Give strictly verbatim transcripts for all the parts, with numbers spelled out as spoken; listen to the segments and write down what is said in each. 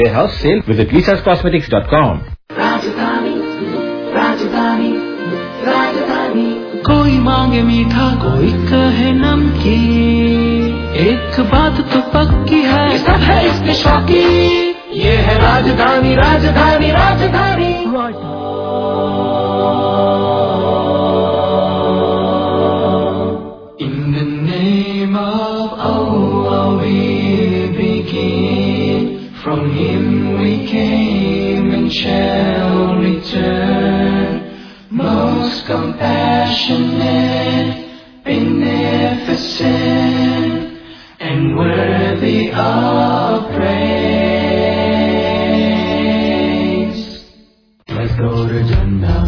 House sale. Visit lisas cosmetics dot com. राजधानी राजधानी राजधानी कोई मांगे मीठा कोई कहे नमकीन, एक बात तो पक्की है ये सब है इसके शौकीन। ये है राजधानी राजधानी राजधानी। In the name of Allah we begin, from Him we came and shall return, most compassionate, beneficent, and worthy of praise. Let's go to Jannah.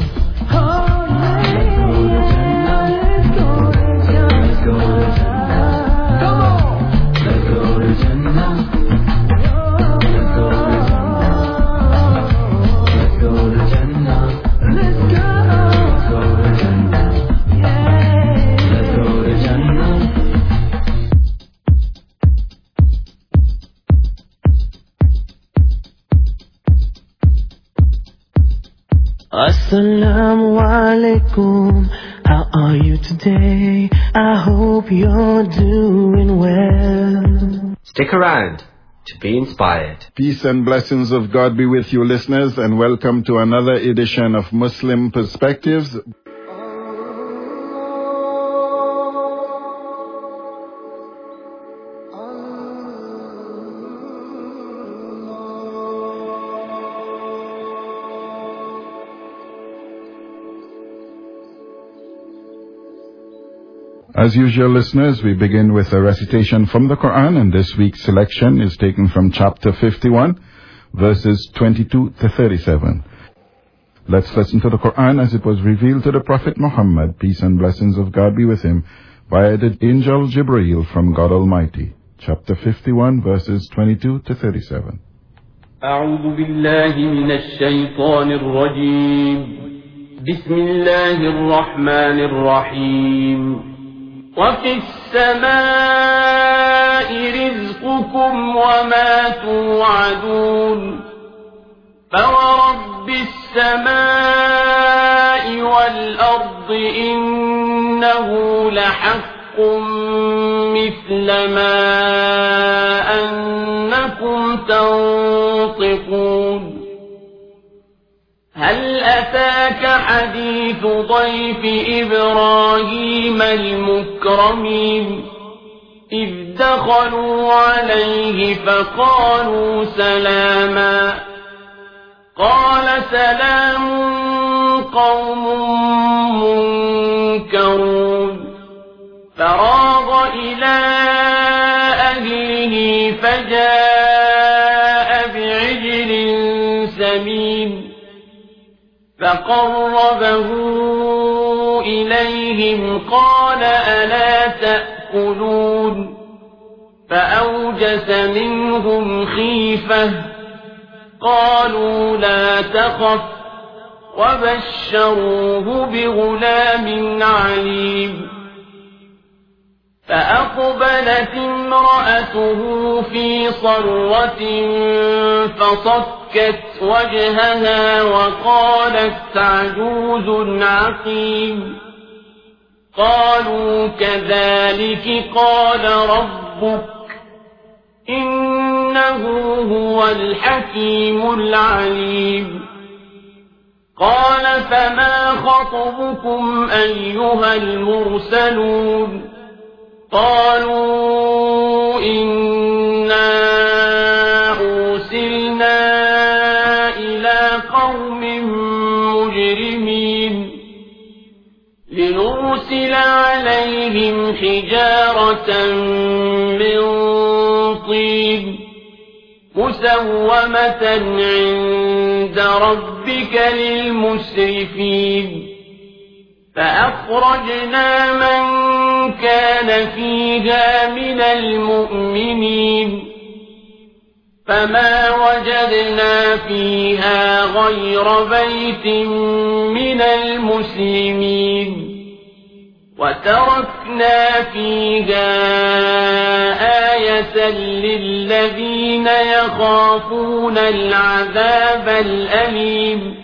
Assalamu alaikum, how are you today? I hope you're doing well. Stick around to be inspired. Peace and blessings of God be with you, listeners, and welcome to another edition of Muslim Perspectives. As usual, listeners, we begin with a recitation from the Quran, and this week's selection is taken from chapter fifty-one, verses twenty-two to thirty-seven. Let's listen to the Quran as it was revealed to the Prophet Muhammad, peace and blessings of God be with him, via the angel Jibreel from God Almighty. Chapter fifty-one, verses twenty-two to thirty-seven. أعوذ بالله من الشيطان الرجيم. بسم الله الرحمن الرحيم. وفي السماء رزقكم وما توعدون فورب السماء والأرض إنه لحق مثل ما أنكم تنطقون. هل أتاك حديث ضيف إبراهيم المكرمين إذ دخلوا عليه فقالوا سلاما قال سلام قوم منكرون فراغ إلى أهله فجاء بعجل سمين فقربه إليهم قال ألا تأكلون فأوجس منهم خيفة قالوا لا تخف وبشروه بغلام عليم. فأقبلت امرأته في صرة فصكت وجهها وقالت عجوز عقيم. قالوا كذلك قال ربك إنه هو الحكيم العليم. قال فما خطبكم أيها المرسلون قالوا إنا أرسلنا إلى قوم مجرمين لنرسل عليهم حجارة من طين مسومة عند ربك للمسرفين. فأخرجنا من كان فيها من المؤمنين فما وجدنا فيها غير بيت من المسلمين وتركنا فيها آية للذين يخافون العذاب الأليم.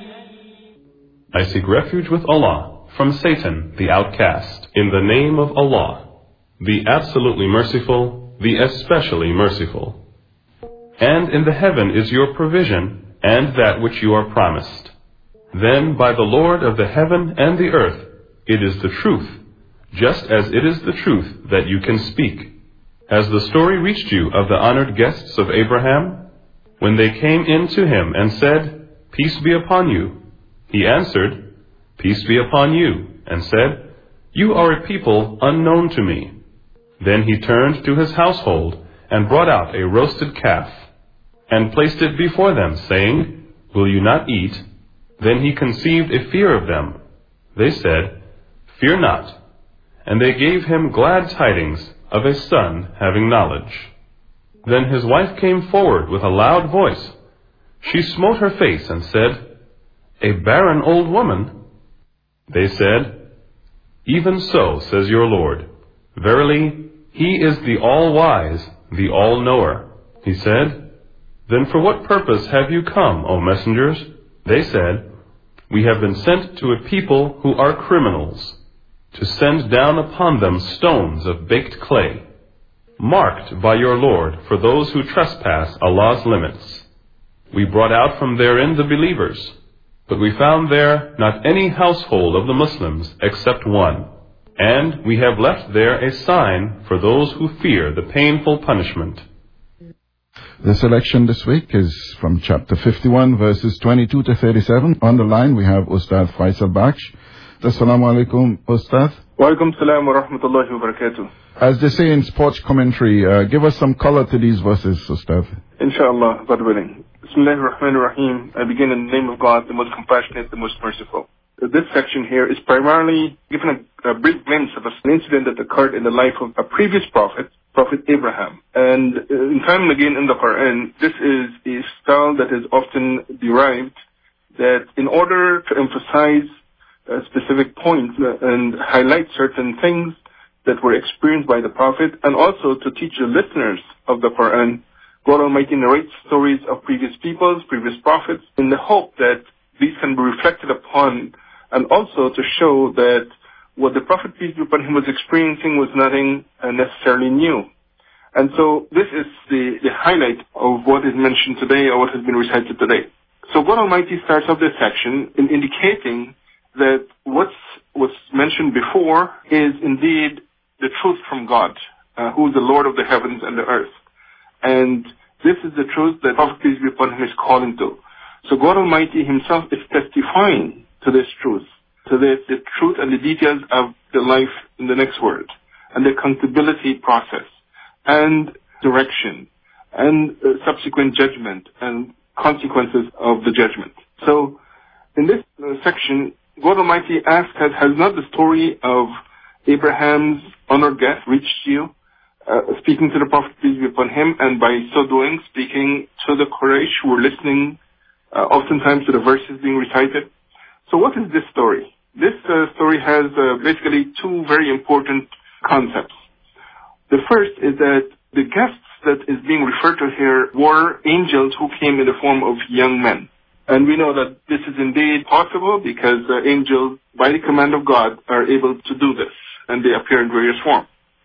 I seek refuge with Allah from Satan, the outcast, in the name of Allah, the absolutely merciful, the especially merciful. And in the heaven is your provision and that which you are promised. Then by the Lord of the heaven and the earth, it is the truth, just as it is the truth that you can speak. Has the story reached you of the honored guests of Abraham? When they came in to him and said, "Peace be upon you," he answered, "Peace be upon you," and said, "You are a people unknown to me." Then he turned to his household and brought out a roasted calf, and placed it before them, saying, "Will you not eat?" Then he conceived a fear of them. They said, "Fear not." And they gave him glad tidings of a son having knowledge. Then his wife came forward with a loud voice. She smote her face and said, "A barren old woman?" They said, "Even so, says your Lord. Verily, He is the all-wise, the all-knower." He said, "Then for what purpose have you come, O messengers?" They said, "We have been sent to a people who are criminals, to send down upon them stones of baked clay, marked by your Lord for those who trespass Allah's limits. We brought out from therein the believers, but we found there not any household of the Muslims except one, and we have left there a sign for those who fear the painful punishment." The selection this week is from chapter fifty-one, verses twenty-two to thirty-seven. On the line we have Ustad Faisal Baksh. Assalamu alaikum, Ustad. Wa alaikum salam wa rahmatullahi wa barakatuh. As they say in sports commentary, uh, give us some color to these verses, Ustad. Inshallah, God willing. Bismillahir Rahmanir Rahim. I begin in the name of God, the most compassionate, the most merciful. This section here is primarily given a, a brief glimpse of an incident that occurred in the life of a previous prophet, Prophet Abraham. And uh, in time and again in the Quran, this is a style that is often derived that in order to emphasize uh, specific points and highlight certain things that were experienced by the prophet, and also to teach the listeners of the Quran, God Almighty narrates stories of previous peoples, previous prophets, in the hope that these can be reflected upon, and also to show that what the Prophet, peace be upon him, was experiencing was nothing uh, necessarily new. And so this is the, the highlight of what is mentioned today, or what has been recited today. So God Almighty starts off this section in indicating that what's was mentioned before is indeed the truth from God, uh, who is the Lord of the heavens and the earth. And this is the truth that Prophet, peace be upon him, is calling to. So God Almighty himself is testifying to this truth, to the, the truth and the details of the life in the next world, and the accountability process, and direction, and uh, subsequent judgment, and consequences of the judgment. So, in this uh, section, God Almighty asks, has, has not the story of Abraham's honored guest reached you? Uh, speaking to the Prophet, peace be upon him, and by so doing, speaking to the Quraysh who were listening uh, oftentimes to the verses being recited. So what is this story? This uh, story has uh, basically two very important concepts. The first is that the guests that is being referred to here were angels who came in the form of young men. And we know that this is indeed possible because uh, angels, by the command of God, are able to do this, and they appear in various forms.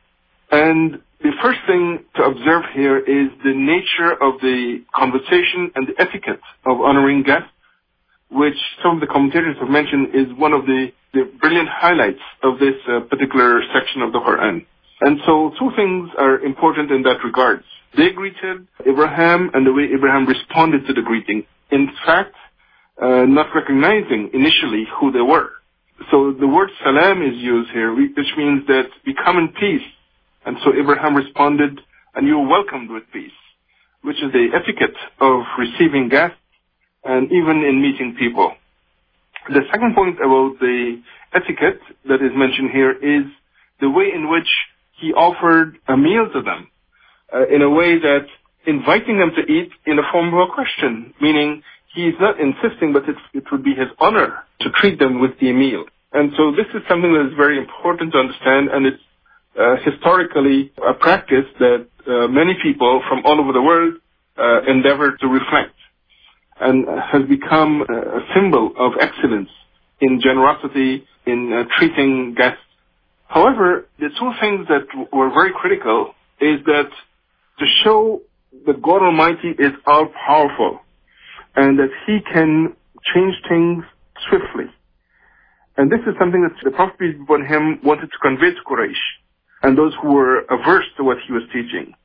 And the first thing to observe here is the nature of the conversation and the etiquette of honoring guests, which some of the commentators have mentioned is one of the, the brilliant highlights of this uh, particular section of the Quran. And so two things are important in that regard. They greeted Abraham and the way Abraham responded to the greeting. In fact, uh, not recognizing initially who they were. So the word salam is used here, which means that we come in peace. And so Abraham responded, and you are welcomed with peace, which is the etiquette of receiving guests and even in meeting people. The second point about the etiquette that is mentioned here is the way in which he offered a meal to them, uh, in a way that inviting them to eat in the form of a question, meaning he is not insisting, but it, it would be his honor to treat them with the meal. And so this is something that is very important to understand, and it's uh, historically a practice that uh, many people from all over the world uh, endeavor to reflect, and has become a symbol of excellence in generosity, in uh, treating guests. However, the two things that w- were very critical is that to show that God Almighty is all-powerful and that He can change things swiftly. And this is something that the Prophet peace be upon him wanted to convey to Quraysh and those who were averse to what he was teaching.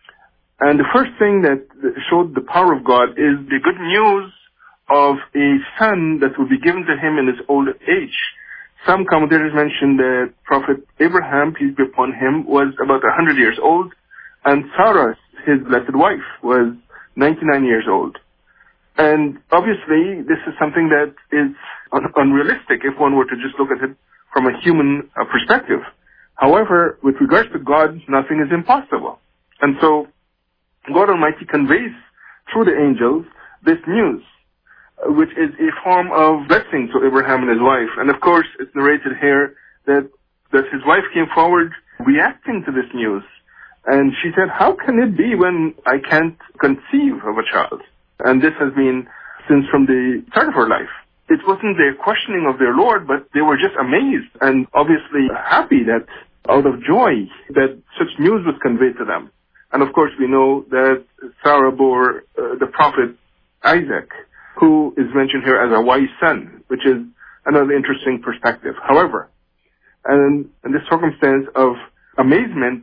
And the first thing that showed the power of God is the good news of a son that will be given to him in his old age. Some commentators mention that Prophet Abraham, peace be upon him, was about one hundred years old, and Sarah, his blessed wife, was ninety-nine years old. And obviously, this is something that is un- unrealistic if one were to just look at it from a human uh, perspective. However, with regards to God, nothing is impossible. And so, God Almighty conveys through the angels this news, uh, which is a form of blessing to Abraham and his wife. And of course, it's narrated here that, that his wife came forward reacting to this news. And she said, how can it be when I can't conceive of a child? And this has been since from the start of her life. It wasn't their questioning of their Lord, but they were just amazed and obviously happy that out of joy that such news was conveyed to them. And of course we know that Sarah bore uh, the prophet Isaac, who is mentioned here as a wise son, which is another interesting perspective. However, and in this circumstance of amazement,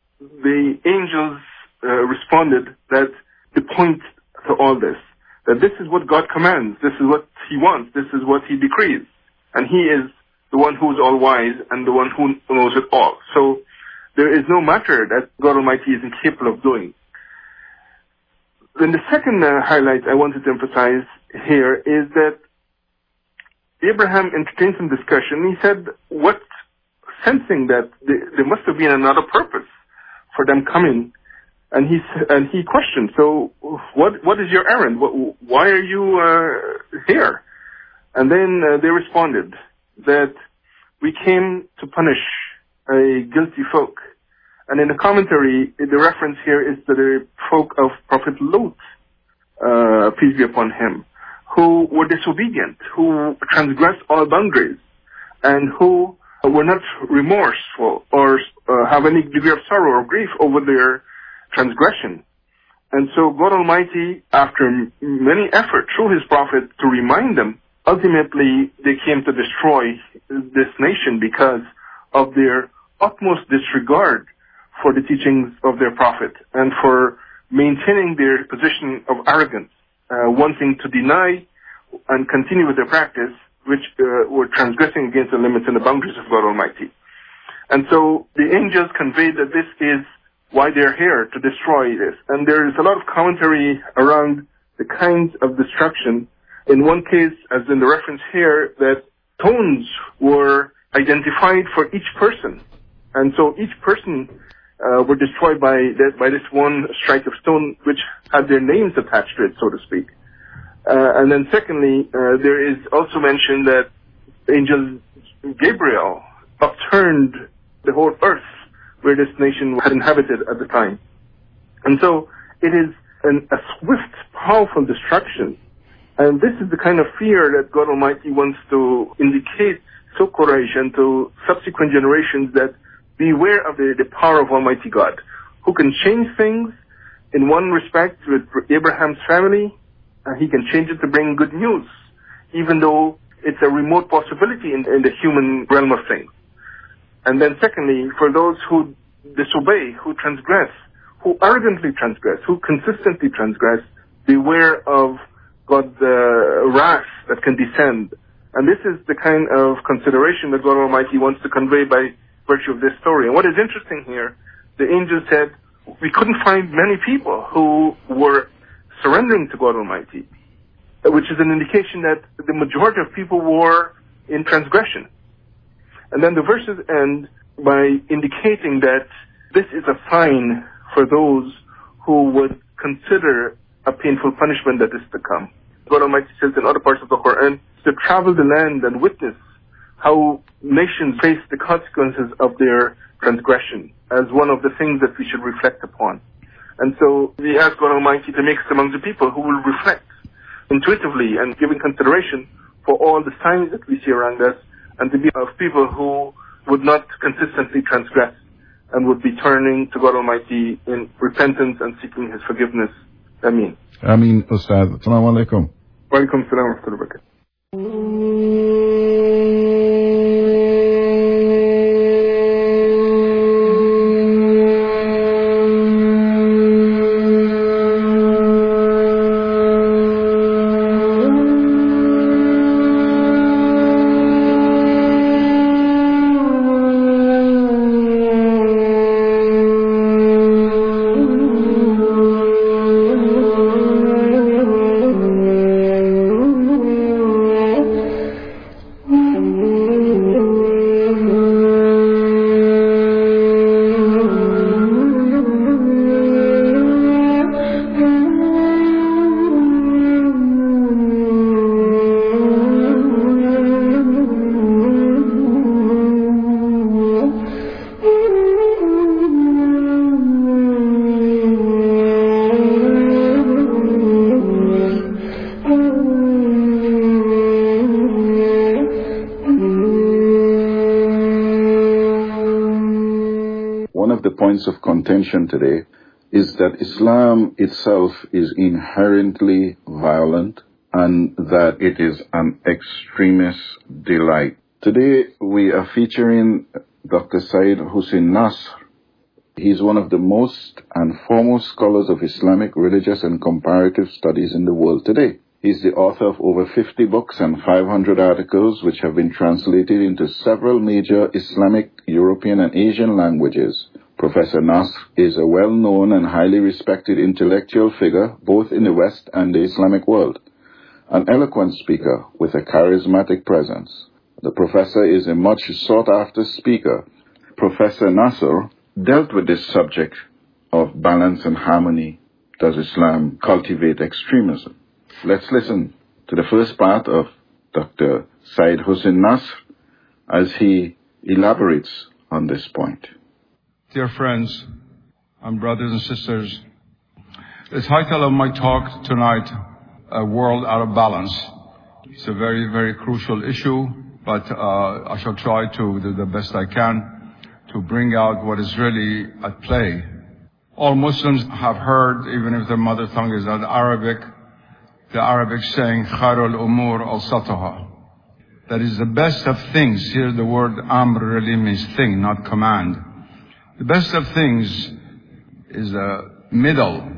the angels uh, responded that the point to all this, that this is what God commands, this is what He wants, this is what He decrees, and He is the one who is all wise and the one who knows it all. So there is no matter that God Almighty is incapable of doing. Then the second uh, highlight I wanted to emphasize here is that Abraham entertained some discussion. He said, what, sensing that they, there must have been another purpose for them coming. And he and he questioned, so what what is your errand? What, why are you uh, here? And then uh, they responded that we came to punish a guilty folk. And in the commentary, the reference here is to the folk of Prophet Lot, uh, peace be upon him, who were disobedient, who transgressed all boundaries, and who were not remorseful or uh, have any degree of sorrow or grief over their transgression. And so God Almighty, after many efforts through His prophet to remind them, ultimately they came to destroy this nation because of their utmost disregard for the teachings of their prophet and for maintaining their position of arrogance, uh, wanting to deny and continue with their practice, which uh, were transgressing against the limits and the boundaries of God Almighty. And so the angels conveyed that this is why they're here, to destroy this. And there is a lot of commentary around the kinds of destruction. In one case, as in the reference here, that stones were identified for each person. And so each person uh, were destroyed by that, by this one strike of stone, which had their names attached to it, so to speak. Uh, and then secondly, uh, there is also mentioned that Angel Gabriel upturned the whole earth where this nation had inhabited at the time. And so it is an, a swift, powerful destruction. And this is the kind of fear that God Almighty wants to indicate to Quraysh and to subsequent generations, that beware of the, the power of Almighty God, who can change things in one respect with Abraham's family, and He can change it to bring good news, even though it's a remote possibility in, in the human realm of things. And then secondly, for those who disobey, who transgress, who arrogantly transgress, who consistently transgress, beware of God's uh, wrath that can descend. And this is the kind of consideration that God Almighty wants to convey by virtue of this story. And what is interesting here, the angel said, we couldn't find many people who were surrendering to God Almighty, which is an indication that the majority of people were in transgression. And then the verses end by indicating that this is a sign for those who would consider a painful punishment that is to come. God Almighty says in other parts of the Quran, to travel the land and witness how nations face the consequences of their transgression as one of the things that we should reflect upon. And so we ask God Almighty to make us among the people who will reflect intuitively and giving consideration for all the signs that we see around us, and to be of people who would not consistently transgress and would be turning to God Almighty in repentance and seeking His forgiveness. Ameen. Ameen, Ustad. Assalamu alaikum. Wa alaikum salam wa rahmatullahi wa barakatuh. Of contention today is that Islam itself is inherently violent and that it is an extremist delight. Today we are featuring Doctor Syed Hussein Nasr. He's one of the most and foremost scholars of Islamic religious and comparative studies in the world today. He's the author of over fifty books and five hundred articles which have been translated into several major Islamic, European and Asian languages. Professor Nasr is a well-known and highly respected intellectual figure both in the West and the Islamic world, an eloquent speaker with a charismatic presence. The professor is a much sought-after speaker. Professor Nasr dealt with this subject of balance and harmony. Does Islam cultivate extremism? Let's listen to the first part of Doctor Syed Hussein Nasr as he elaborates on this point. Dear friends and brothers and sisters, the title of my talk tonight, A World Out of Balance. It's a very, very crucial issue, but uh, I shall try to do the best I can to bring out what is really at play. All Muslims have heard, even if their mother tongue is not Arabic, the Arabic saying, Khairul Umur Awsatuha. That is the best of things. Here the word Amr really means thing, not command. The best of things is the middle,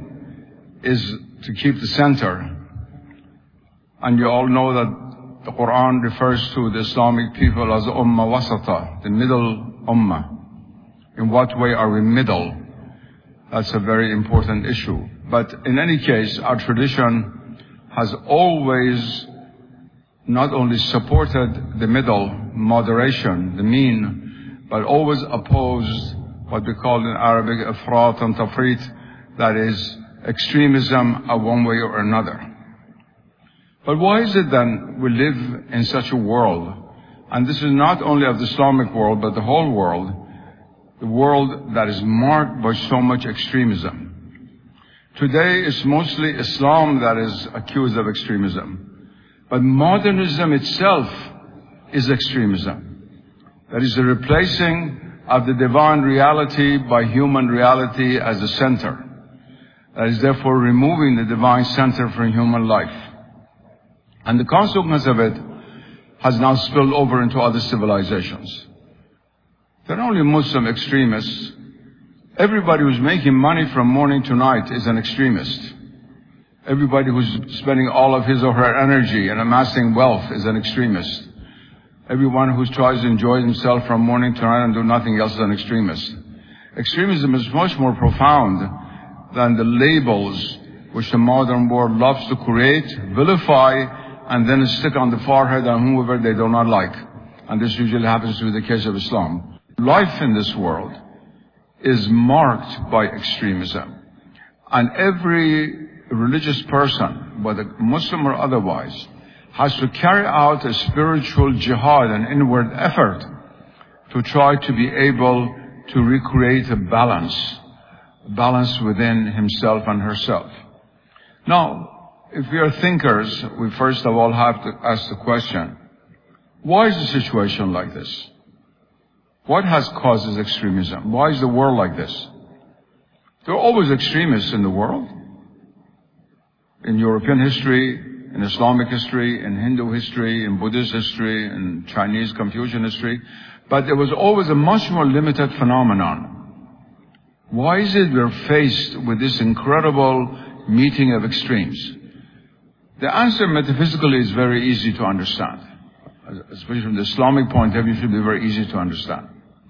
is to keep the center. And you all know that the Quran refers to the Islamic people as Ummah Wasata, the middle Ummah. In what way are we middle? That's a very important issue. But in any case, our tradition has always not only supported the middle, moderation, the mean, but always opposed what we call in Arabic ifrat and tafrit, that is extremism of one way or another. But why is it then we live in such a world, and this is not only of the Islamic world, but the whole world, the world that is marked by so much extremism? Today it's mostly Islam that is accused of extremism, but modernism itself is extremism. That is the replacing of the divine reality by human reality as the center. That is therefore removing the divine center from human life. And the consequence of it has now spilled over into other civilizations. They're not only Muslim extremists. Everybody who's making money from morning to night is an extremist. Everybody who's spending all of his or her energy and amassing wealth is an extremist. Everyone who tries to enjoy himself from morning to night and do nothing else is an extremist. Extremism is much more profound than the labels which the modern world loves to create, vilify, and then stick on the forehead on whoever they do not like. And this usually happens to be the case of Islam. Life in this world is marked by extremism. And every religious person, whether Muslim or otherwise, has to carry out a spiritual jihad, an inward effort, to try to be able to recreate a balance, a balance within himself and herself. Now, if we are thinkers, we first of all have to ask the question, why is the situation like this? What has caused this extremism? Why is the world like this? There are always extremists in the world. In European history, in Islamic history, in Hindu history, in Buddhist history, in Chinese Confucian history. But there was always a much more limited phenomenon. Why is it we're faced with this incredible meeting of extremes? The answer metaphysically is very easy to understand. Especially from the Islamic point of view, it should be very easy to understand.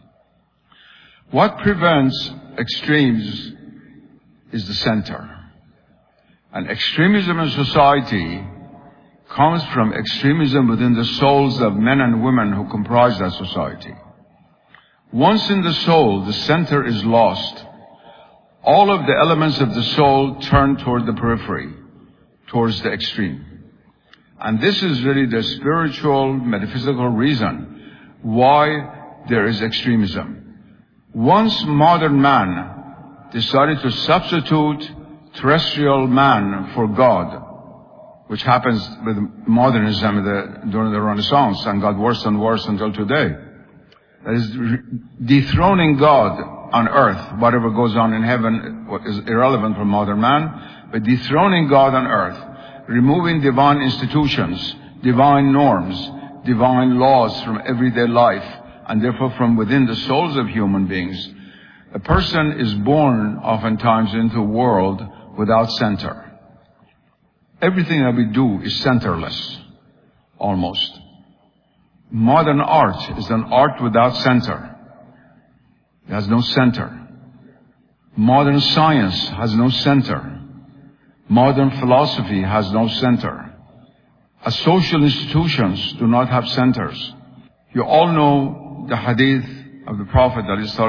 What prevents extremes is the center. And extremism in society comes from extremism within the souls of men and women who comprise that society. Once in the soul, the center is lost. All of the elements of the soul turn toward the periphery, towards the extreme. And this is really the spiritual, metaphysical reason why there is extremism. Once modern man decided to substitute terrestrial man for God, which happens with modernism the, during the Renaissance and got worse and worse until today. That is dethroning God on earth. Whatever goes on in heaven is irrelevant for modern man, but dethroning God on earth, removing divine institutions, divine norms, divine laws from everyday life, and therefore from within the souls of human beings. A person is born oftentimes into a world without center. Everything that we do is centerless, almost. Modern art is an art without center. It has no center. Modern science has no center. Modern philosophy has no center. As social institutions do not have centers. You all know the hadith of the Prophet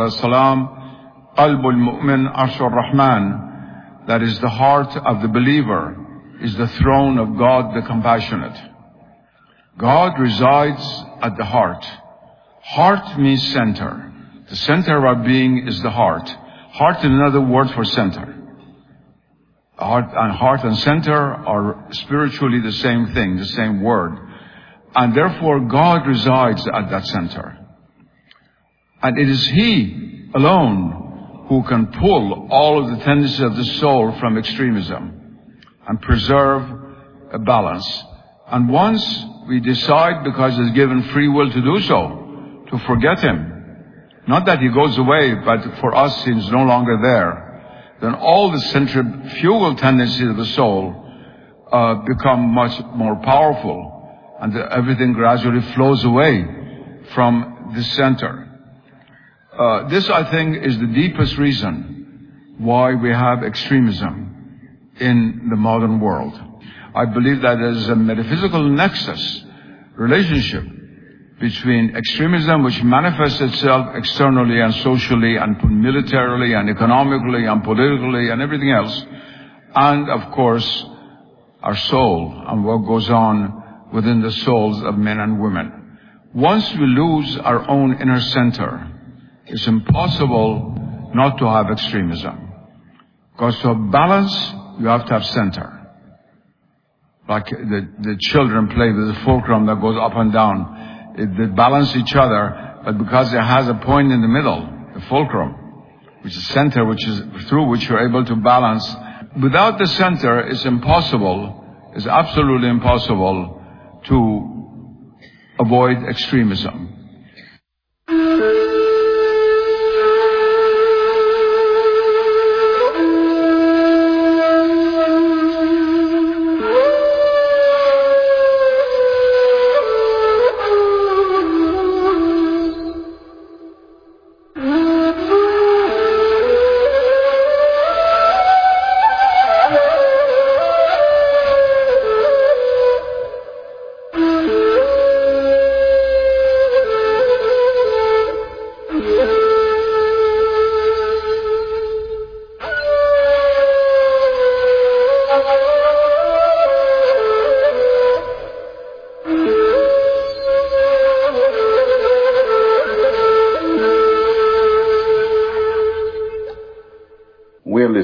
ﷺ, Qalbul Mu'min Arshur Rahman, that is the heart of the believer, is the throne of God the compassionate. God resides at the heart. Heart means center. The center of our being is the heart. Heart is another word for center. Heart and heart and center are spiritually the same thing, the same word. And therefore God resides at that center. And it is He alone who can pull all of the tendencies of the soul from extremism and preserve a balance. And once we decide, because He's given free will to do so, to forget Him, not that He goes away, but for us He's no longer there, then all the centrifugal tendencies of the soul uh, become much more powerful, and the, everything gradually flows away from the center. Uh, this, I think, is the deepest reason why we have extremism in the modern world. I believe that there is a metaphysical nexus, relationship, between extremism, which manifests itself externally and socially and militarily and economically and politically and everything else, and, of course, our soul and what goes on within the souls of men and women. Once we lose our own inner center, it's impossible not to have extremism. Because to have balance, you have to have center. Like the, the children play with the fulcrum that goes up and down. It, they balance each other, but because it has a point in the middle, the fulcrum, which is center, which is through which you're able to balance. Without the center, it's impossible, it's absolutely impossible to avoid extremism.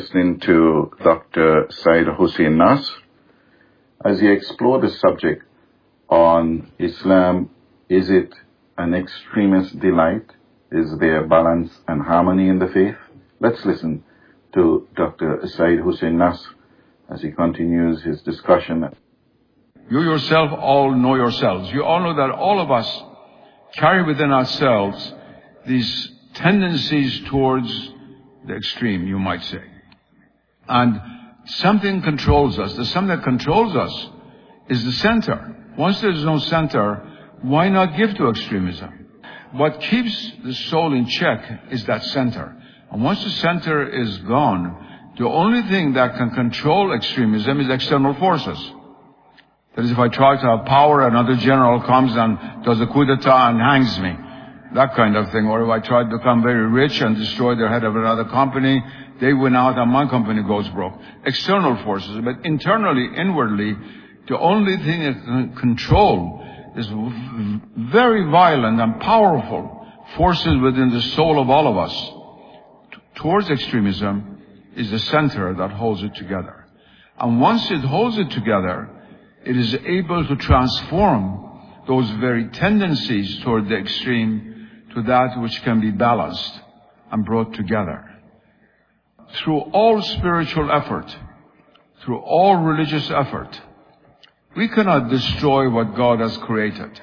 listening to Doctor Syed Hussein Nasr as he explored the subject on Islam. Is it an extremist delight? Is there balance and harmony in the faith? Let's listen to Doctor Syed Hussein Nasr as he continues his discussion. You yourself all know yourselves. You all know that all of us carry within ourselves these tendencies towards the extreme, you might say. And something controls us. The something that controls us is the center. Once there's no center, why not give to extremism? What keeps the soul in check is that center. And once the center is gone, the only thing that can control extremism is external forces. That is, if I try to have power, another general comes and does a coup d'etat and hangs me. That kind of thing. Or if I try to become very rich and destroy the head of another company, they win out and my company goes broke. External forces. But internally, inwardly, the only thing that can control is very violent and powerful forces within the soul of all of us. T- towards extremism is the center that holds it together. And once it holds it together, it is able to transform those very tendencies toward the extreme to that which can be balanced and brought together. Through all spiritual effort, through all religious effort, we cannot destroy what God has created.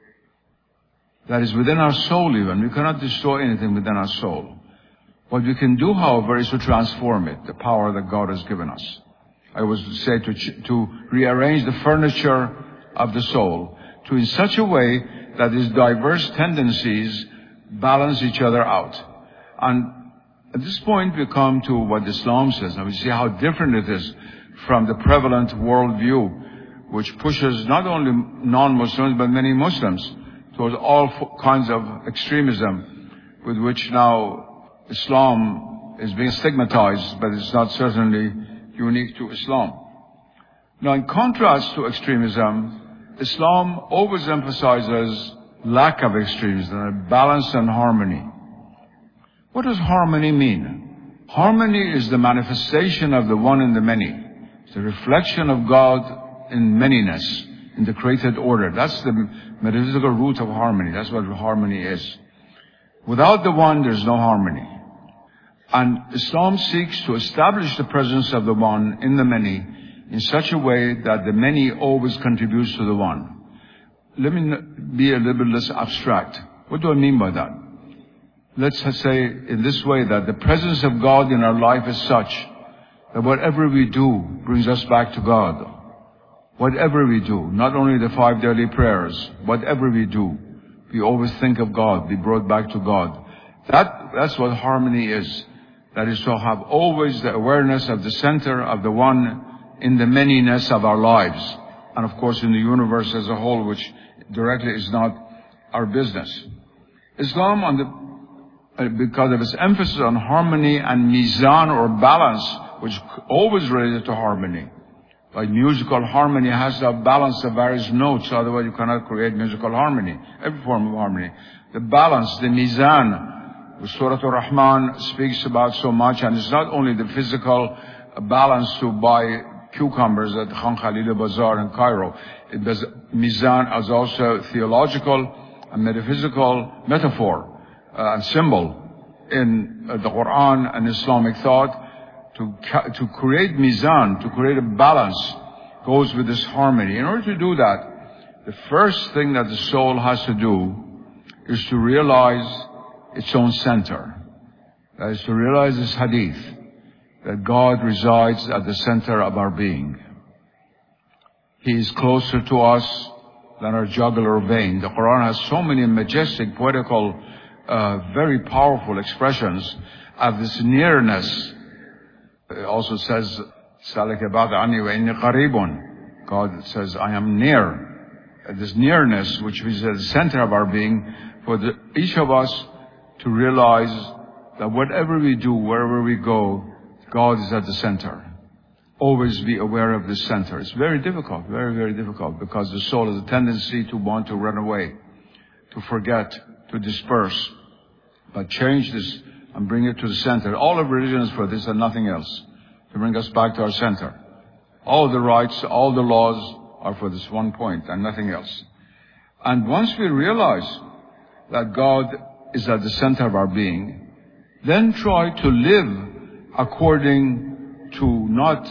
That is within our soul even. We cannot destroy anything within our soul. What we can do, however, is to transform it, the power that God has given us. I was to say to, to rearrange the furniture of the soul to in such a way that these diverse tendencies balance each other out. And at this point we come to what Islam says. Now we see how different it is from the prevalent worldview, which pushes not only non-Muslims but many Muslims towards all f- kinds of extremism, with which now Islam is being stigmatized, but it's not certainly unique to Islam. Now, in contrast to extremism, Islam always emphasizes lack of extremism, balance and harmony. What does harmony mean? Harmony is the manifestation of the one in the many. It's the reflection of God in manyness, in the created order. That's the metaphysical root of harmony. That's what harmony is. Without the one, there's no harmony. And Islam seeks to establish the presence of the one in the many in such a way that the many always contributes to the one. Let me be a little bit less abstract. What do I mean by that? Let's say in this way that the presence of God in our life is such that whatever we do brings us back to God. Whatever we do, not only the five daily prayers, whatever we do, we always think of God, be brought back to God. That, that's what harmony is. That is to have always the awareness of the center of the one in the manyness of our lives. And of course in the universe as a whole, which directly is not our business. Islam, on the, because of its emphasis on harmony and mizan or balance, which always related to harmony. Like musical harmony has to have balance of various notes, otherwise you cannot create musical harmony, every form of harmony. The balance, the mizan, which Surah Al-Rahman speaks about so much, and it's not only the physical balance to buy cucumbers at Khan Khalil Bazaar in Cairo. It does, mizan as also theological and metaphysical metaphor uh, and symbol in uh, the Quran and Islamic thought. To, to create mizan, to create a balance, goes with this harmony. In order to do that, the first thing that the soul has to do is to realize its own center. That is to realize this hadith, that God resides at the center of our being. He is closer to us than our jugular vein. The Quran has so many majestic, poetical, uh, very powerful expressions of this nearness. It also says, God says, I am near. This nearness, which is at the center of our being, for the, each of us to realize that whatever we do, wherever we go, God is at the center. Always be aware of the center. It's very difficult, very, very difficult, because the soul has a tendency to want to run away, to forget, to disperse. But change this and bring it to the center. All of religion is for this and nothing else. to bring us back to our center. All the rights, all the laws are for this one point and nothing else. And once we realize that God is at the center of our being, then try to live according to not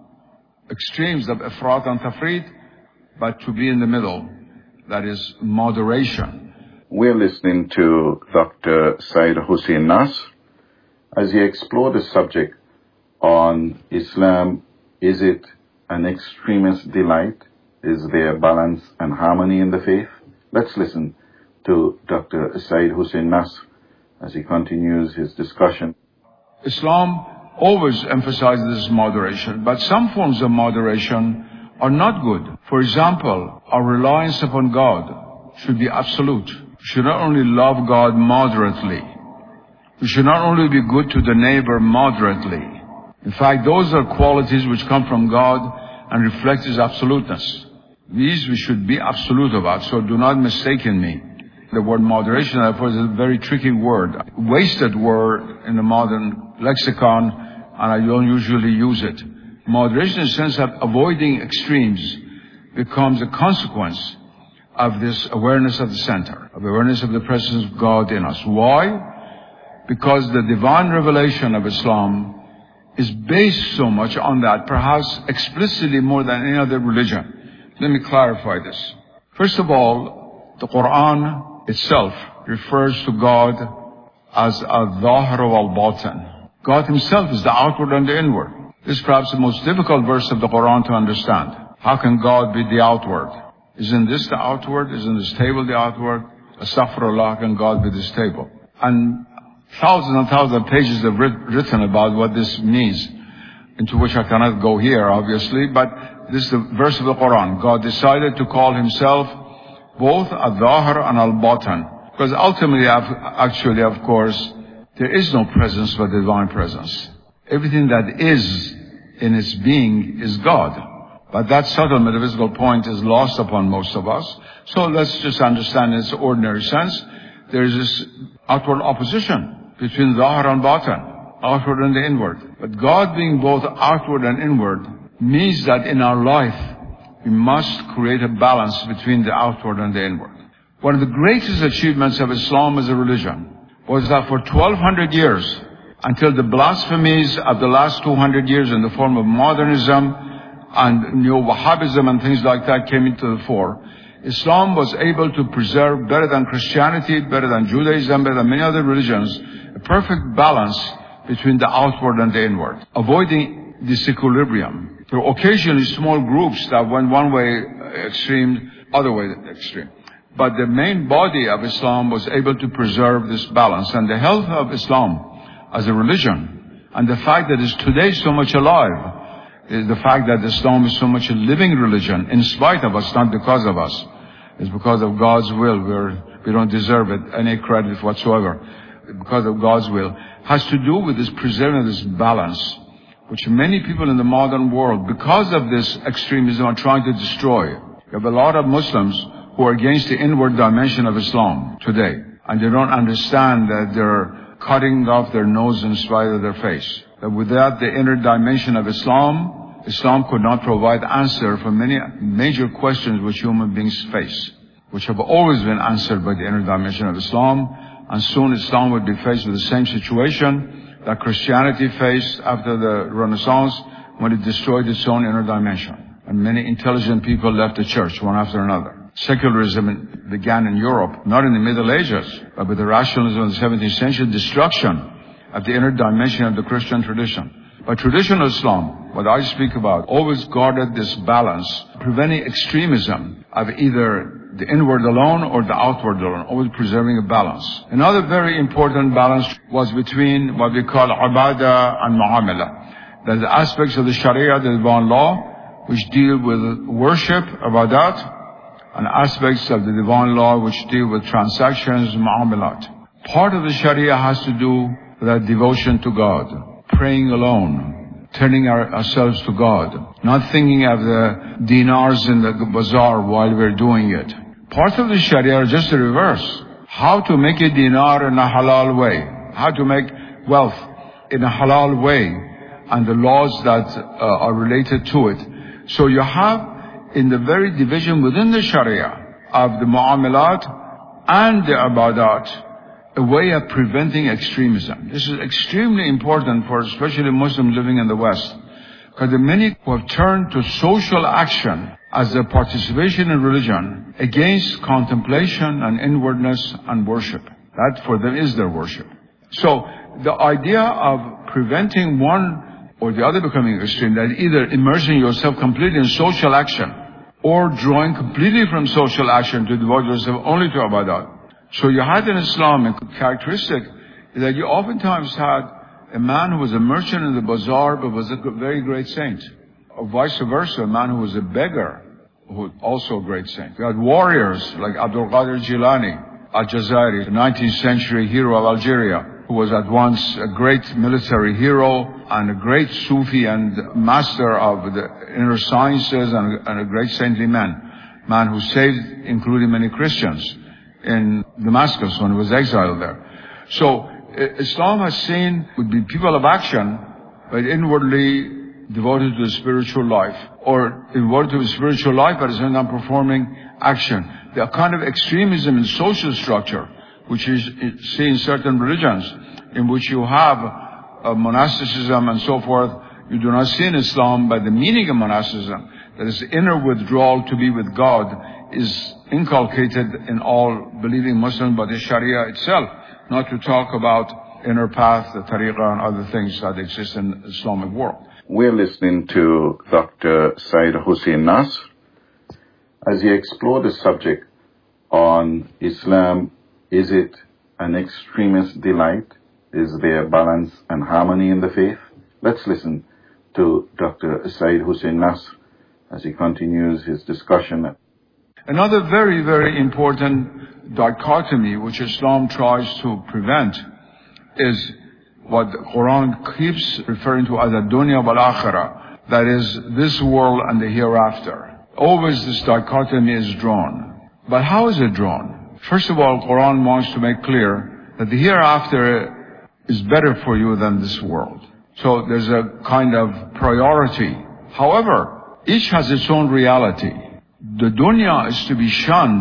extremes of ifrat and tafrit, but to be in the middle. That is moderation. We're listening to Doctor Syed Hussein Nasr as he explored the subject on Islam. Is it an extremist delight? Is there balance and harmony in the faith? Let's listen to Doctor Syed Hussein Nasr as he continues his discussion. Islam always emphasizes moderation, but some forms of moderation are not good. For example, our reliance upon God should be absolute. We should not only love God moderately. We should not only be good to the neighbor moderately. In fact, those are qualities which come from God and reflect His absoluteness. These we should be absolute about, so do not mistake me. The word moderation, therefore, is a very tricky word, wasted word in the modern lexicon, and I don't usually use it. Moderation in the sense of avoiding extremes becomes a consequence of this awareness of the center, of awareness of the presence of God in us. Why? Because the divine revelation of Islam is based so much on that, perhaps explicitly more than any other religion. Let me clarify this. First of all, the Quran itself refers to God as al-Zahir wal-Batin. God Himself is the outward and the inward. This is perhaps the most difficult verse of the Quran to understand. How can God be the outward? Isn't this the outward? Isn't this table the outward? Astaghfirullah, how can God be this table? And thousands and thousands of pages have writ- written about what this means, into which I cannot go here, obviously, but this is the verse of the Quran. God decided to call Himself both al-Zahir and al-Batin. Because ultimately, actually, of course, there is no presence but divine presence. Everything that is in its being is God. But that subtle metaphysical point is lost upon most of us. So let's just understand in its ordinary sense, there is this outward opposition between Zahir and Batin, outward and the inward. But God being both outward and inward means that in our life, we must create a balance between the outward and the inward. One of the greatest achievements of Islam as a religion was that for twelve hundred years, until the blasphemies of the last two hundred years in the form of modernism and neo-Wahhabism and things like that came into the fore, Islam was able to preserve, better than Christianity, better than Judaism, better than many other religions, a perfect balance between the outward and the inward, avoiding disequilibrium. There were occasionally small groups that went one way extreme, other way extreme. But the main body of Islam was able to preserve this balance. And the health of Islam as a religion, and the fact that it's today so much alive, is the fact that Islam is so much a living religion, in spite of us, not because of us. It's because of God's will. We're, we don't deserve it, any credit whatsoever. Because of God's will. Has to do with this preserving this balance, which many people in the modern world, because of this extremism, are trying to destroy. You have a lot of Muslims who are against the inward dimension of Islam today. And they don't understand that they're cutting off their nose in spite of their face. That without the inner dimension of Islam, Islam could not provide answer for many major questions which human beings face, which have always been answered by the inner dimension of Islam. And soon Islam would be faced with the same situation that Christianity faced after the Renaissance, when it destroyed its own inner dimension. And many intelligent people left the church one after another. Secularism began in Europe, not in the Middle Ages, but with the rationalism of the seventeenth century, destruction of the inner dimension of the Christian tradition. But traditional Islam, what I speak about, always guarded this balance, preventing extremism of either the inward alone or the outward alone, always preserving a balance. Another very important balance was between what we call ibadah and mu'amala. That the aspects of the Sharia, the divine law, which deal with worship, ibadat, and aspects of the divine law which deal with transactions, mu'amalat. Part of the Sharia has to do with our devotion to God, praying alone, turning our, ourselves to God, not thinking of the dinars in the bazaar while we're doing it. Part of the Sharia is just the reverse. How to make a dinar in a halal way. How to make wealth in a halal way. and the laws that uh, are related to it. So you have in the very division within the Sharia of the mu'amalat and the ibadat a way of preventing extremism. This is extremely important for especially Muslims living in the West, because the many who have turned to social action as their participation in religion against contemplation and inwardness and worship. That for them is their worship. So the idea of preventing one or the other becoming extreme, that either immersing yourself completely in social action or drawing completely from social action to devote yourself only to ibadat. So you had in Islam a characteristic that you oftentimes had a man who was a merchant in the bazaar but was a very great saint. Or vice versa, a man who was a beggar who was also a great saint. You had warriors like Abdul Qadir Jilani al-Jazairi, the nineteenth century hero of Algeria, who was at once a great military hero and a great Sufi and master of the inner sciences and, and a great saintly man. Man who saved, including many Christians, in Damascus when he was exiled there. So Islam has seen would be people of action, but inwardly devoted to the spiritual life, or devoted to the spiritual life but at the same time performing action. The kind of extremism in social structure, which is seen in certain religions, in which you have uh, monasticism and so forth, you do not see in Islam. But the meaning of monasticism, that is inner withdrawal to be with God, is inculcated in all believing Muslims, but the Sharia itself, not to talk about inner path, the tariqah and other things that exist in the Islamic world. We're listening to Doctor Syed Hussein Nasr as he explored the subject on Islam. Is it an extremist delight? Is there balance and harmony in the faith? Let's listen to Doctor Syed Hussein Nasr as he continues his discussion. Another very, very important dichotomy which Islam tries to prevent is what the Quran keeps referring to as ad-dunya wal-akhirah, that is, this world and the hereafter. Always this dichotomy is drawn. But how is it drawn? First of all, Quran wants to make clear that the hereafter is better for you than this world. So there's a kind of priority. However, each has its own reality. The dunya is to be shunned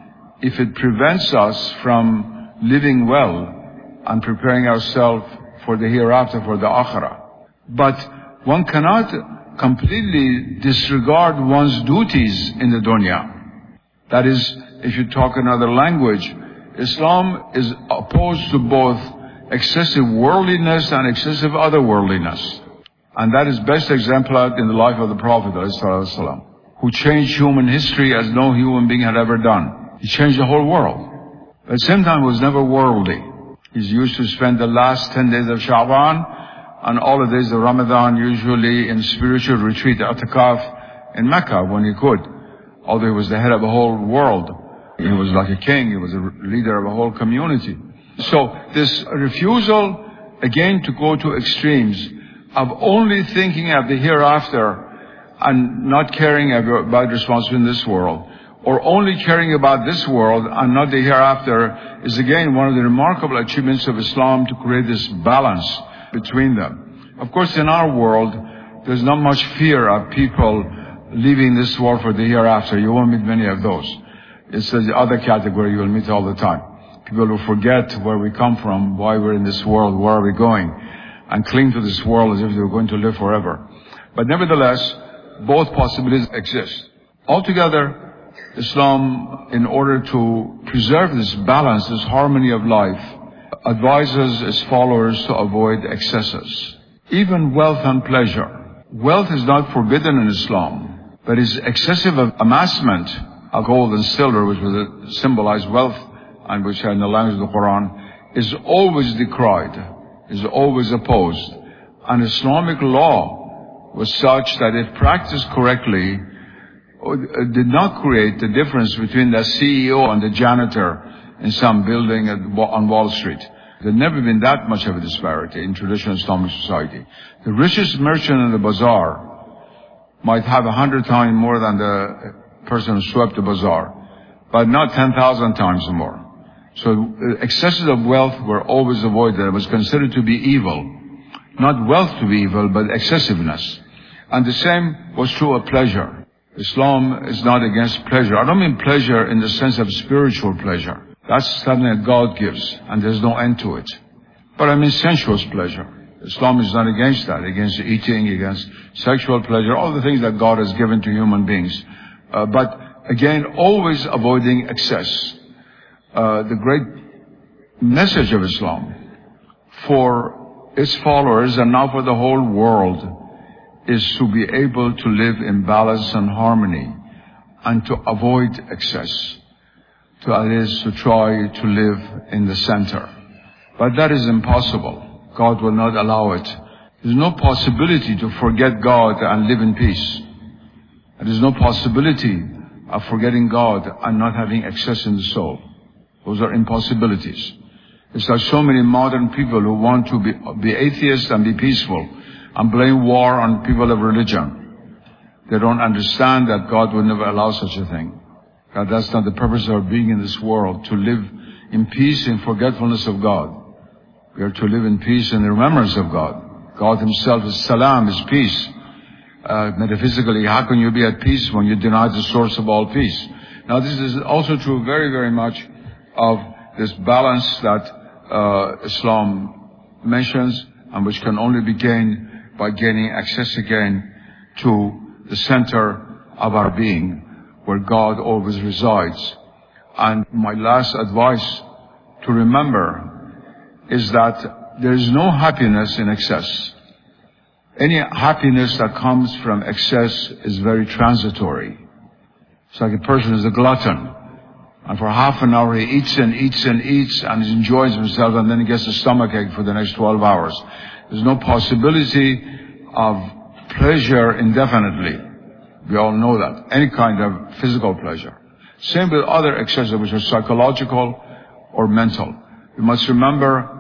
if it prevents us from living well and preparing ourselves for the hereafter, for the akhirah. But one cannot completely disregard one's duties in the dunya. That is, if you talk another language, Islam is opposed to both excessive worldliness and excessive otherworldliness. And that is best exemplified in the life of the Prophet ﷺ, who changed human history as no human being had ever done. He changed the whole world. But at the same time, he was never worldly. He's used to spend the last ten days of Sha'ban and all the days of Ramadan usually in spiritual retreat, i'tikaf, in Mecca when he could. Although he was the head of the whole world. He was like a king. He was a leader of a whole community. So this refusal, again, to go to extremes of only thinking of the hereafter and not caring about responsibility in this world, or only caring about this world and not the hereafter, is again one of the remarkable achievements of Islam, to create this balance between them. Of course, in our world, there's not much fear of people leaving this world for the hereafter. You won't meet many of those. It's the other category you will meet all the time. People who forget where we come from, why we're in this world, where are we going, and cling to this world as if they were going to live forever. But nevertheless, both possibilities exist. Altogether, Islam, in order to preserve this balance, this harmony of life, advises its followers to avoid excesses. Even wealth and pleasure. Wealth is not forbidden in Islam, but is excessive amassment of gold and silver, which was symbolized wealth, and which in the language of the Quran, is always decried, is always opposed. And Islamic law was such that if practiced correctly, did not create the difference between the C E O and the janitor in some building on Wall Street. There's never been that much of a disparity in traditional Islamic society. The richest merchant in the bazaar might have a hundred times more than the person who swept the bazaar, but not ten thousand times more. So excesses of wealth were always avoided. It was considered to be evil. not wealth to be evil, but excessiveness. And the same was true of pleasure. Islam is not against pleasure. I don't mean pleasure in the sense of spiritual pleasure. That's something that God gives, and there's no end to it. But I mean sensuous pleasure. Islam is not against that, against eating, against sexual pleasure, all the things that God has given to human beings. Uh, but again, always avoiding excess. Uh, the great message of Islam for its followers and now for the whole world is to be able to live in balance and harmony and to avoid excess. To, that is, to try to live in the center. But that is impossible. God will not allow it. There's no possibility to forget God and live in peace. There is no possibility of forgetting God and not having excess in the soul. Those are impossibilities. It's like so many modern people who want to be, be atheists and be peaceful and blame war on people of religion. They don't understand that God will never allow such a thing. God, that's not the purpose of our being in this world, to live in peace and forgetfulness of God. We are to live in peace and the remembrance of God. God himself is salam, is peace. Uh, metaphysically, how can you be at peace when you deny the source of all peace? Now this is also true very, very much of this balance that uh, Islam mentions and which can only be gained by gaining access again to the center of our being, where God always resides. And my last advice to remember is that there is no happiness in excess. Any happiness that comes from excess is very transitory. It's like a person is a glutton, and for half an hour he eats and eats and eats and he enjoys himself, and then he gets a stomachache for the next twelve hours. There's no possibility of pleasure indefinitely. We all know that. Any kind of physical pleasure. Same with other excesses which are psychological or mental. We must remember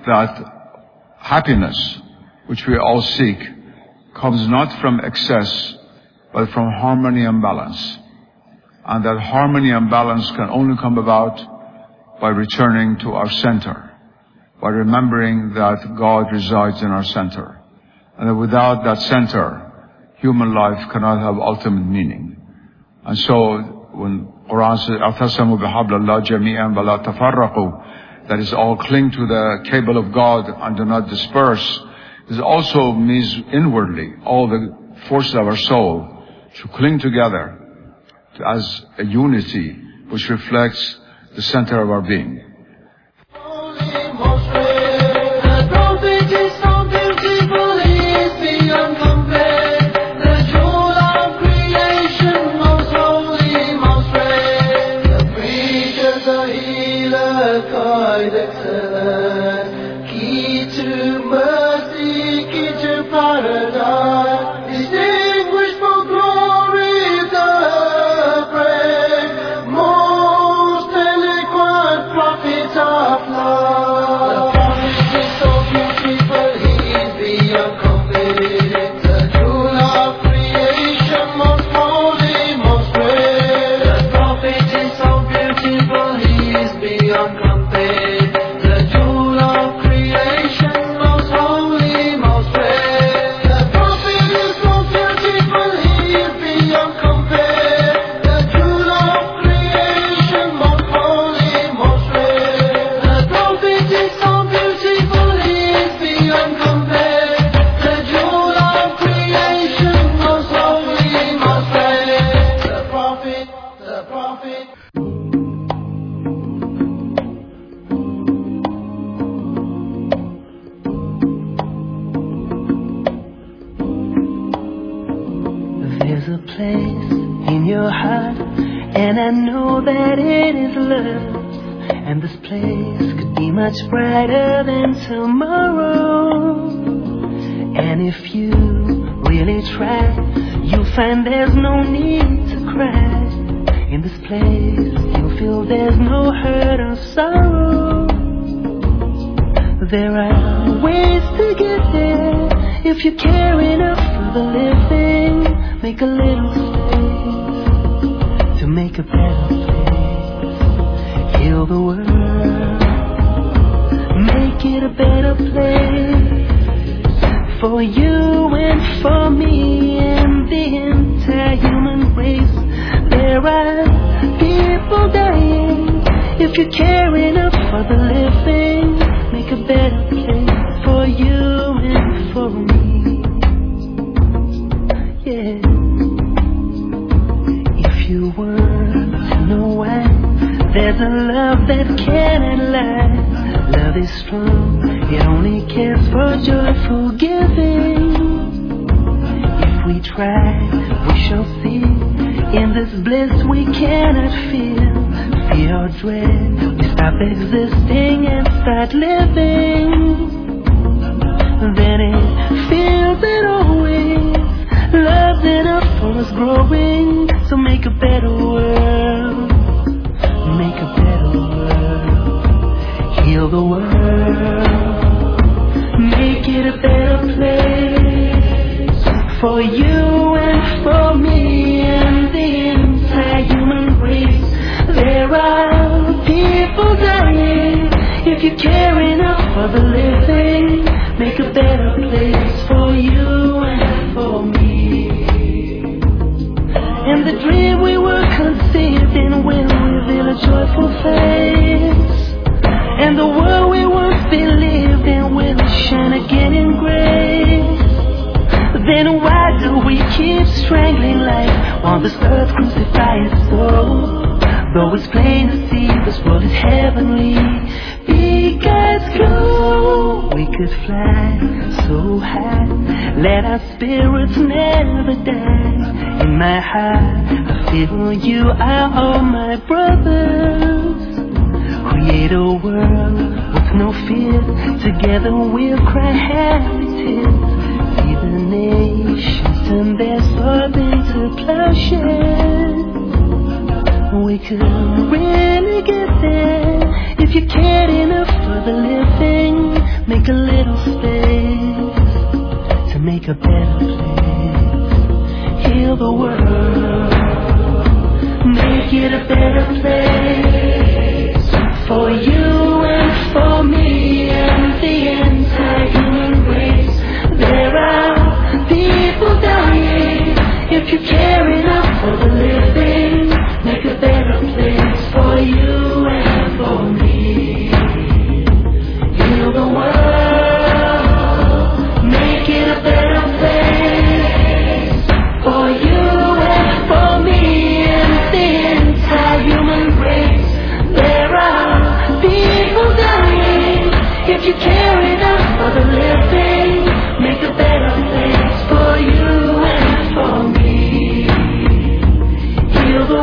that happiness, which we all seek, comes not from excess, but from harmony and balance. And that harmony and balance can only come about by returning to our center, by remembering that God resides in our center. And that without that center, human life cannot have ultimate meaning. And so, when Quran says, أَعْتَصَمُوا بِحَبْلَ اللَّهِ جَمِيعًا وَلَا تَفَرَّقُوا, that is, all cling to the cable of God and do not disperse. This also means inwardly, all the forces of our soul should cling together as a unity which reflects the center of our being. Brighter than tomorrow. And if you really try, you'll find there's no need to cry. In this place, you'll feel there's no hurt or sorrow. There are ways to get there. If you care enough for the living, make a little space to make a better place. Heal the world, make it a better place. for you and for me and the entire human race. There are people dying. If you care enough for the living, make a better place for you and for me. Yeah. If you want to know why, there's a love that cannot lie. Love is strong, it only cares for joyful giving. If we try, we shall see. In this bliss we cannot feel. Fear or dread, we stop existing and start living. Then it feels it always. Love's enough for us growing. So make a better world. Make a better world. Heal the world. Make it a better place for you and for me and the entire human race. There are people dying. If you care enough for the living, make a better place for you and for me. And the dream we were conceived in will reveal a joyful face. And the world we once believed in will shine again in grace. Then why do we keep strangling life while this earth crucifies its soul? Though it's plain to see this world is heavenly, because cool, we could fly so high. Let our spirits never die. In my heart, I feel you are all my brothers. Create a world with no fear. Together we'll cry happy tears. See the nations turn their swords into plowshares. We could really get there if you cared enough for the living. Make a little space to make a better place. Heal the world. Make it a better place for you and for me and the entire human race. There are people dying. If you care enough for the living, make a better place for you and for me. Heal the world, make it a better place for you and for me and the entire human race. There are people dying. If you care enough for the living, make a better place for you and for me. Heal the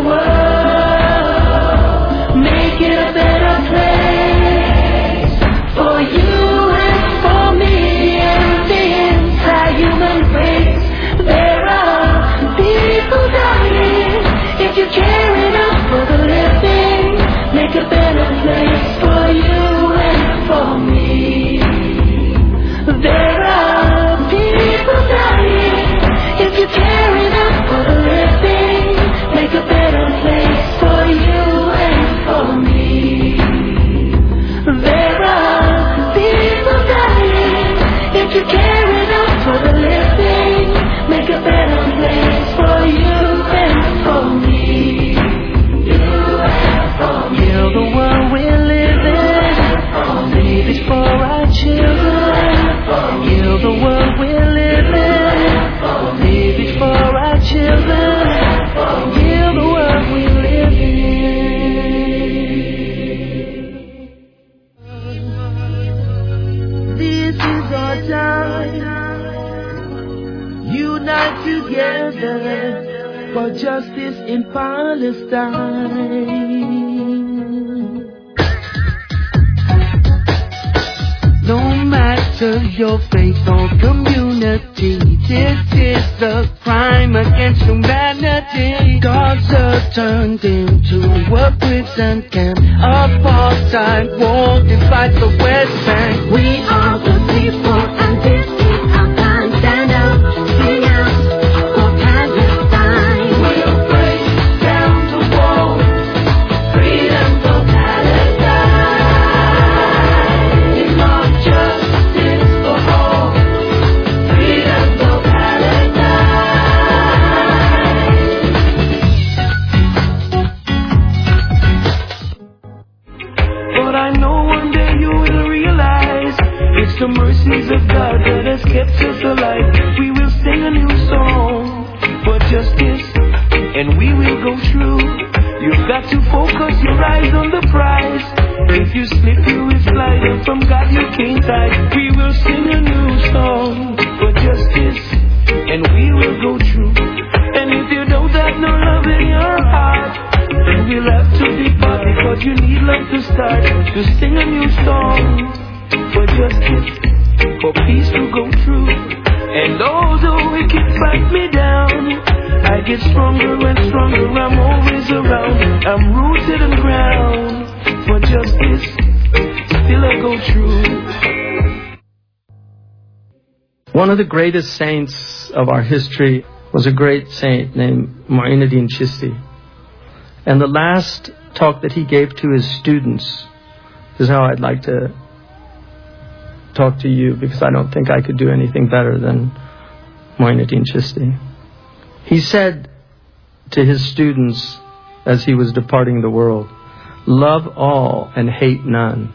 world, make it a better place for you and for me and the entire human race. There are people dying. If you care enough for the living, make a better place for you and for me. There are people dying. If you care enough for the living, make a better place for you and for me. There are people dying. If you care enough for the living, make a better place for you and for me. You and for me. Heal the world we're living. Save it for our children. Heal the world we're living. Save it for our children. Heal the world we live in. This is our time. Unite together for justice in Palestine. No matter your faith or community, this is the crime against humanity. Gaza turned into a prison camp. Apartheid war divides the West Bank. We are the people and this is our time. Stand up, sing out for Palestine. We'll break down the wall. Freedom for Palestine. In our justice for all. Freedom the mercies of God that has kept us alive. We will sing a new song for justice, and we will go through. You've got to focus your eyes on the prize. If you slip, you will slide, and from God you can't hide. We will sing a new song for justice, and we will go through. And if you don't have no love in your heart, then we'll have to depart, because you need love to start. To sing a new song for justice, for peace to go through. And although it can fight me down, I get stronger and stronger. I'm always around. I'm rooted and ground for justice. Still I go through. One of the greatest saints of our history was a great saint named Mu'in-ud-Din Chishti. And the last talk that he gave to his students is how I'd like to talk to you, because I don't think I could do anything better than Mu'in-ud-Din Chishti. He said to his students as he was departing the world, "Love all and hate none.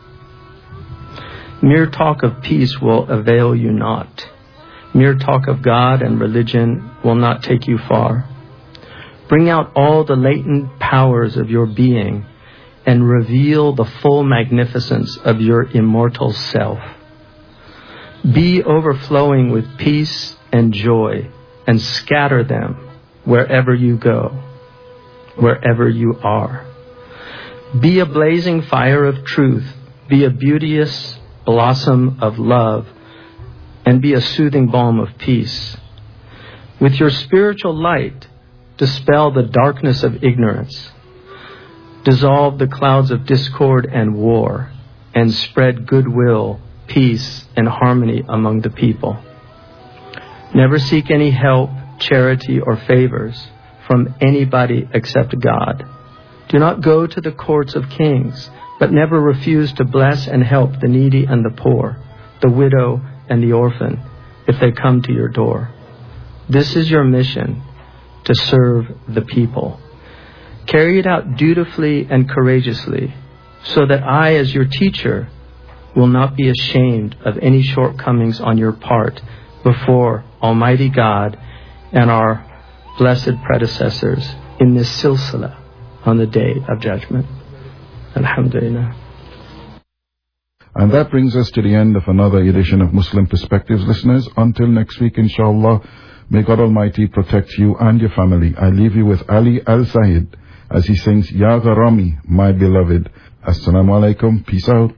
Mere talk of peace will avail you not. Mere talk of God and religion will not take you far. Bring out all the latent powers of your being and reveal the full magnificence of your immortal self. Be overflowing with peace and joy, and scatter them wherever you go, wherever you are. Be a blazing fire of truth, be a beauteous blossom of love, and be a soothing balm of peace. With your spiritual light, dispel the darkness of ignorance, dissolve the clouds of discord and war, and spread goodwill, peace, and harmony among the people. Never seek any help, charity, or favors from anybody except God. Do not go to the courts of kings, but never refuse to bless and help the needy and the poor, the widow and the orphan, if they come to your door. This is your mission, to serve the people. Carry it out dutifully and courageously, so that I, as your teacher, will not be ashamed of any shortcomings on your part before Almighty God and our blessed predecessors in this silsila on the Day of Judgment. Alhamdulillah. And that brings us to the end of another edition of Muslim Perspectives, listeners. Until next week, inshallah, may God Almighty protect you and your family. I leave you with Ali Al-Zahid as he sings Ya Gharami, my beloved. Assalamu alaikum. Peace out.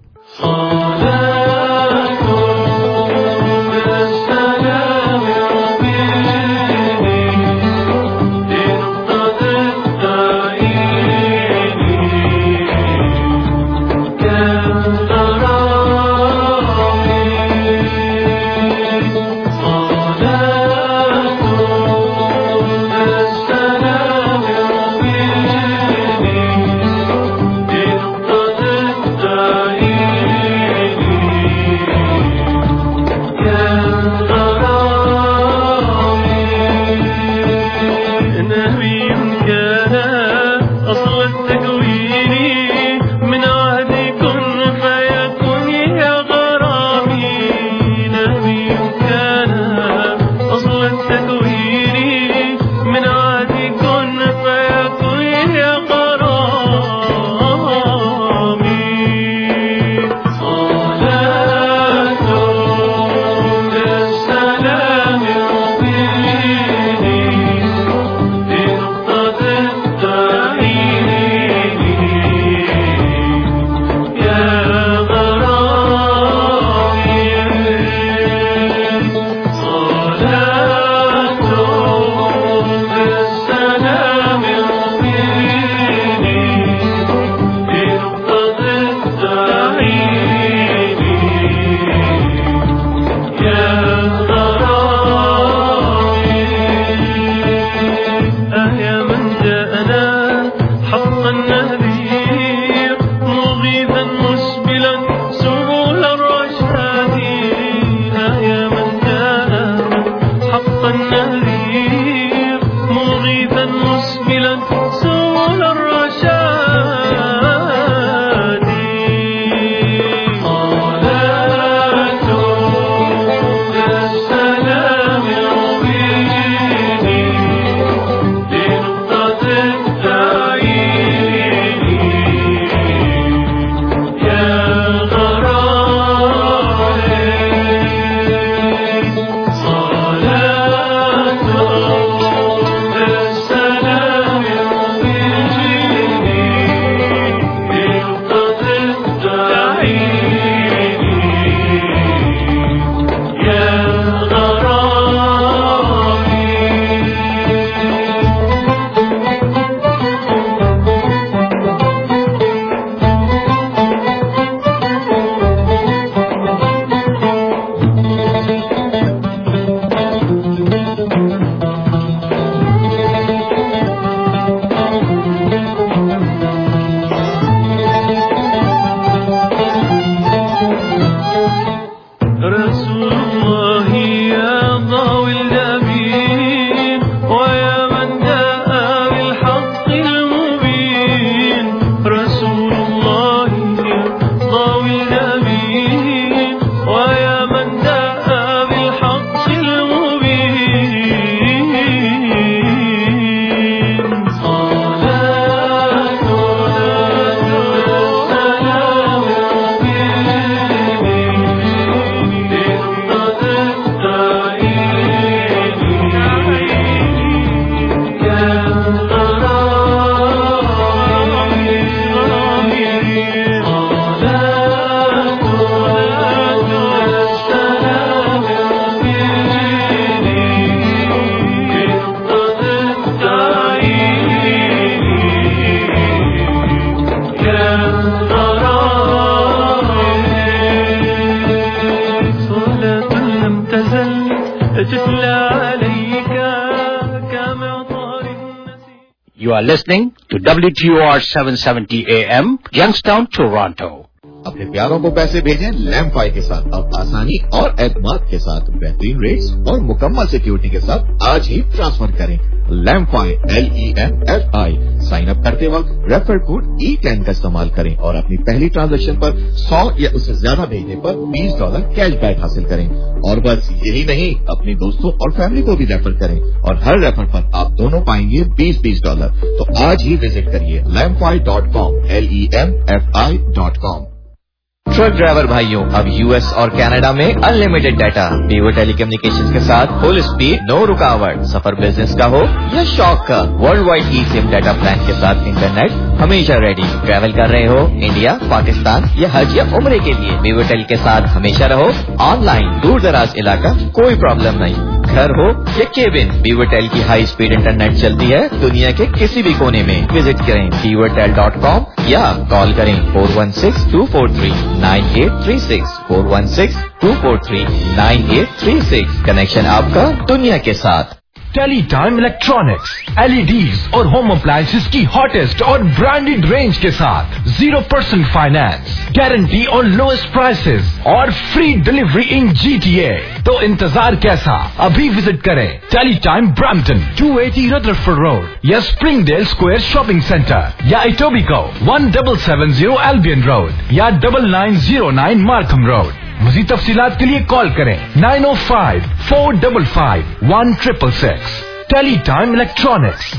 You are listening to W T O R seven seventy A M, Youngstown, Toronto. अपने प्यारों को पैसे भेजें लैम्फाई के साथ, अब आसानी और एतमाद के साथ, बेहतरीन रेट्स और मुकम्मल सिक्योरिटी के साथ आज ही ट्रांसफर करें। Lemfi, L E M F I. Sign up करते वक्त रेफर कोड ई टेन का इस्तेमाल करें और अपनी पहली ट्रांजैक्शन पर सौ या उससे ज्यादा भेजने पर बीस डॉलर कैशबैक हासिल करें। और बस यही नहीं, अपने दोस्तों और फैमिली को भी रेफर करें और हर रेफर पर आप दोनों पाएंगे बीस बीस डॉलर। तो आज ही विजिट करिए Lemfi dot com, L E M F I dot com. Truck driver भाइयों, अब यूएस और कनाडा में अनलिमिटेड डाटा, वीवो टेलीकम्युनिकेशंस के साथ फुल स्पीड, नो रुकावट। सफर बिजनेस का हो या शौक का, world wide e SIM data plan के साथ इंटरनेट हमेशा रेडी। ट्रैवल कर रहे हो इंडिया, पाकिस्तान या हज या उम्रे के लिए, वीवो टेल के साथ हमेशा रहो ऑनलाइन। दूर दराज इलाका कोई प्रॉब्लम नहीं, घर हो या केबिन, वीवो टेल की हाई स्पीड इंटरनेट चलती है दुनिया के किसी भी कोने में। विजिट करें वीवो टेल डॉट कॉम या कॉल करें four one six two four three nine eight three six, four one six two four three nine eight three six. Connection आपका दुनिया के साथ। टेलीटाइम इलेक्ट्रॉनिक्स, एलईडीज और होम अप्लायंसेस की hottest और branded range के साथ जीरो परसेंट फाइनेंस, गारंटी और लोएस्ट प्राइसेस और फ्री डिलीवरी इन जीटीए। तो इंतजार कैसा, अभी विजिट करें Teletime Brampton, to eighty Rutherford road या स्प्रिंगडेल स्क्वायर शॉपिंग सेंटर या Etobicoke one double seven zero Albion road या double nine zero nine Markham road. मज़ीद तफसीलात के लिए कॉल करें nine O five four five five one triple six. Teletime electronics.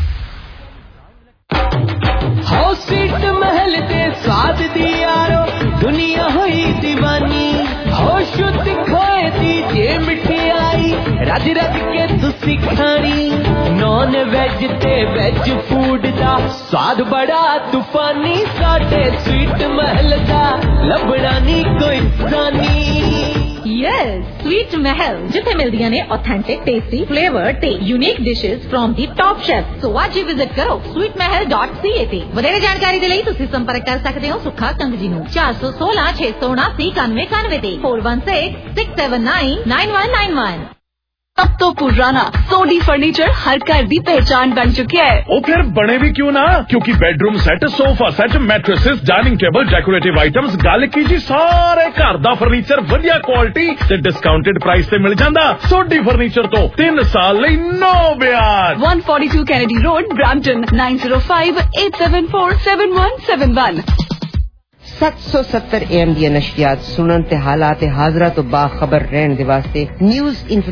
हो sweet Mahal दे स्वाद दी यारो, दुनिया हुई दीवानी। हो शुद्ध खोए दी जे मिठाई, रज रज के तुसी खानी। नॉन वेज ते वेज फूड दा स्वाद बड़ा तूफानी। साडे स्वीट महल दा लभड़ा नी कोई सानी। यस, स्वीट महल जिथे मिलदियां ने ऑथेंटिक, टेस्टी, फ्लेवर ते unique dishes from the top chef. So आज ही विजिट करो sweet Mahal dot C A ते। ਵਧੇਰੇ ਜਾਣਕਾਰੀ ਦੇ ਲਈ ਤੁਸੀਂ ਸੰਪਰਕ ਕਰ ਸਕਦੇ ਹੋ ਸੁੱਖਾ ਕੰਗ ਜੀ ਨੂੰ ਚਾਰ ਸੌ ਸੋਲਾਂ ਛੇ ਸੌ ਉਨਾਸੀ ਇਕਾਨਵੇਂ ਇਕਾਨਵੇਂ ਤੇ four one six six seven nine nine one nine one. अब तो पुराना सोडी फर्नीचर हर घर दी पहचान बन चुकी है। ओ फिर बने भी क्यों ना, क्योंकि bedroom set, sofa set, mattresses, dining table, decorative items, गल की जी सारे घर दा फर्नीचर वधिया क्वालिटी ते डिस्काउंटेड प्राइस ते मिल जांदा। सोडी फर्नीचर तो तीन साल लई नो ब्याज। One forty two Kennedy road, Brampton, nine zero five eight seven four seven one seven one. सत्त सौ सत्तर एम दी नशियात सुनन ते हालात हाजरा तो बाखबर रहन दे वास्ते न्यूज